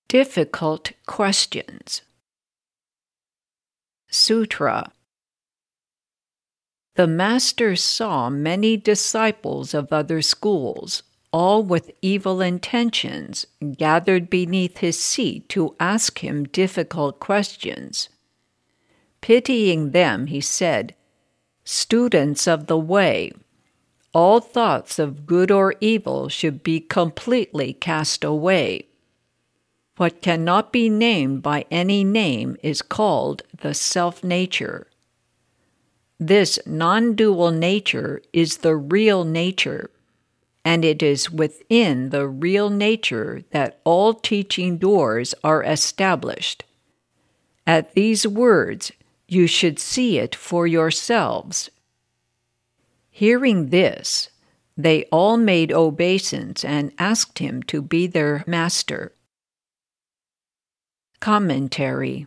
Difficult questions. Sutra. The Master saw many disciples of other schools, all with evil intentions, gathered beneath his seat to ask him difficult questions. Pitying them, he said, "Students of the way, all thoughts of good or evil should be completely cast away. What cannot be named by any name is called the self-nature. This non-dual nature is the real nature, and it is within the real nature that all teaching doors are established. At these words, you should see it for yourselves." Hearing this, they all made obeisance and asked him to be their master. Commentary.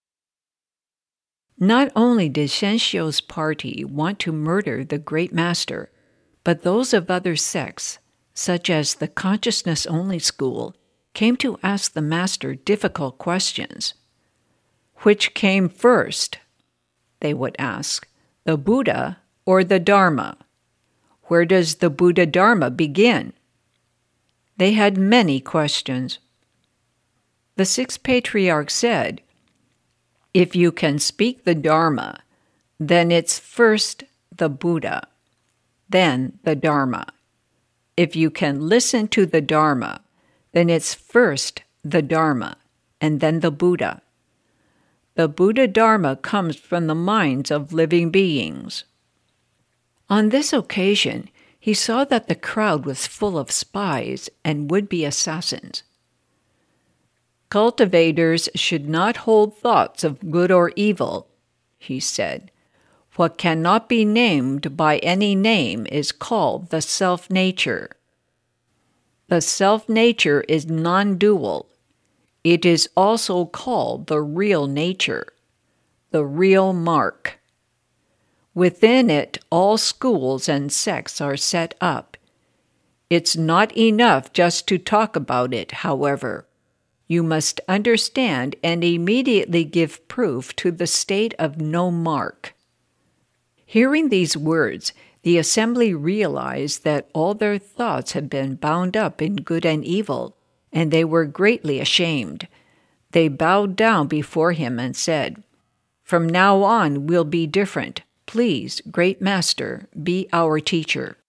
Not only did Shenshio's party want to murder the great master, but those of other sects, such as the consciousness-only school, came to ask the master difficult questions. Which came first? They would ask, the Buddha or the Dharma? Where does the Buddha Dharma begin? They had many questions. The sixth patriarch said, "If you can speak the Dharma, then it's first the Buddha, then the Dharma. If you can listen to the Dharma, then it's first the Dharma, and then the Buddha. The Buddha Dharma comes from the minds of living beings." On this occasion, he saw that the crowd was full of spies and would-be assassins. "Cultivators should not hold thoughts of good or evil," he said. "What cannot be named by any name is called the self-nature. The self-nature is non-dual. It is also called the real nature, the real mark. Within it, all schools and sects are set up. It's not enough just to talk about it, however. You must understand and immediately give proof to the state of no mark." Hearing these words, the assembly realized that all their thoughts had been bound up in good and evil, and they were greatly ashamed. They bowed down before him and said, "From now on we'll be different. Please, Great Master, be our teacher."